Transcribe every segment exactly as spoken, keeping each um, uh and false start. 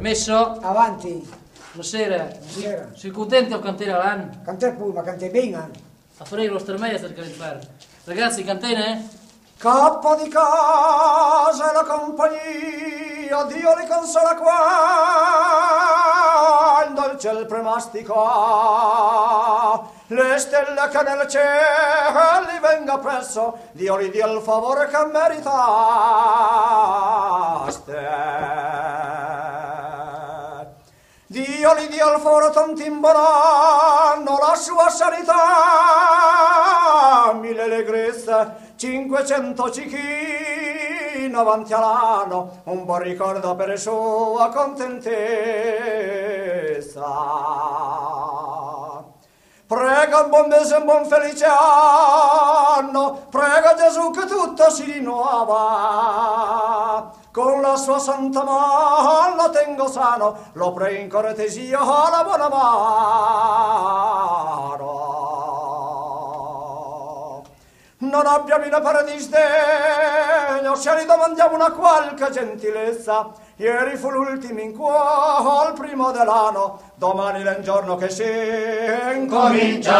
Messo? Avanti. Buonasera. Buonasera. Sei contento a cantare l'anno? Cantare pure, ma cantai bene. A fare lo stermeia cercare di fare. Ragazzi, cantene? Cappa di casa la compagnia, Dio li consola quando il ciel premastica. Le stelle che nel cielo li venga presso, Dio li dia il favore che meritaste. Dio gli dia il foro tanti in buon anno, la sua sanità, mille allegrezze, cinquecento cichine avanti all'anno, un buon ricordo per sua contentezza. Prega un buon mese, un buon felice anno, prega Gesù che tutto si rinnova. Con la sua santa mano lo tengo sano, lo prego in cortesia la buona mano. Non abbiamo in paradisdegno, se gli domandiamo una qualche gentilezza. Ieri fu l'ultimo in cuore, il primo dell'anno, domani è un giorno che si incomincia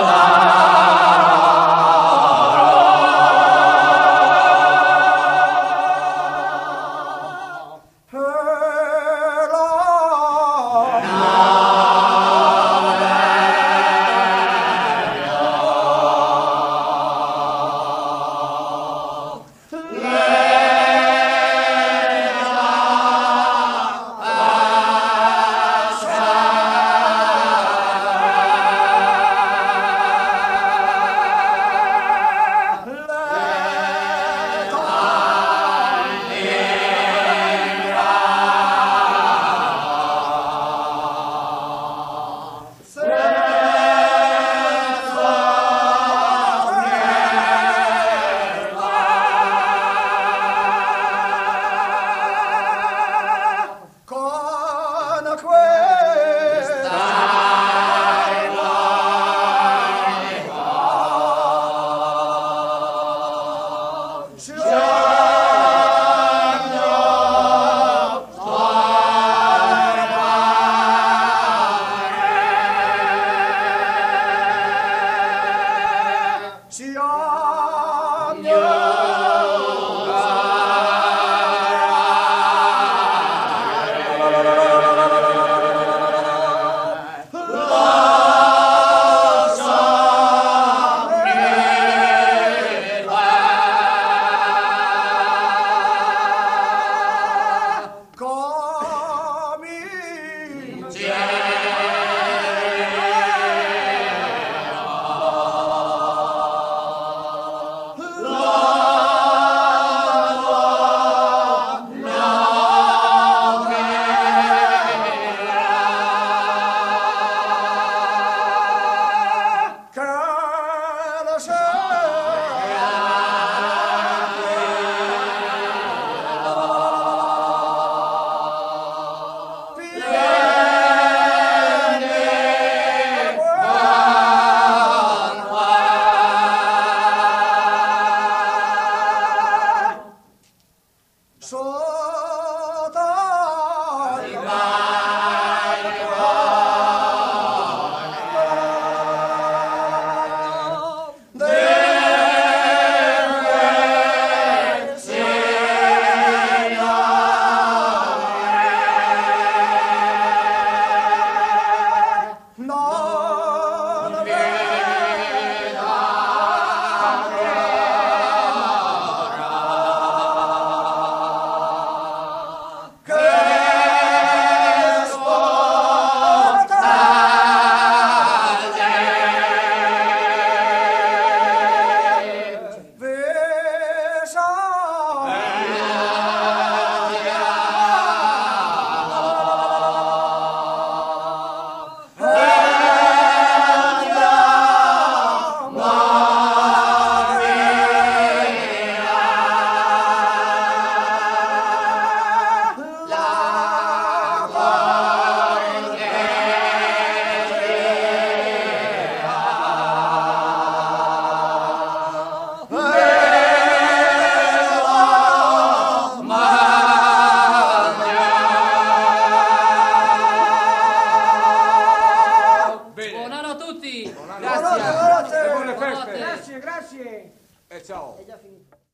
tutti. Buonanotte, buonanotte. E buone feste. Buonanotte. Grazie, grazie. E ciao. È già finito.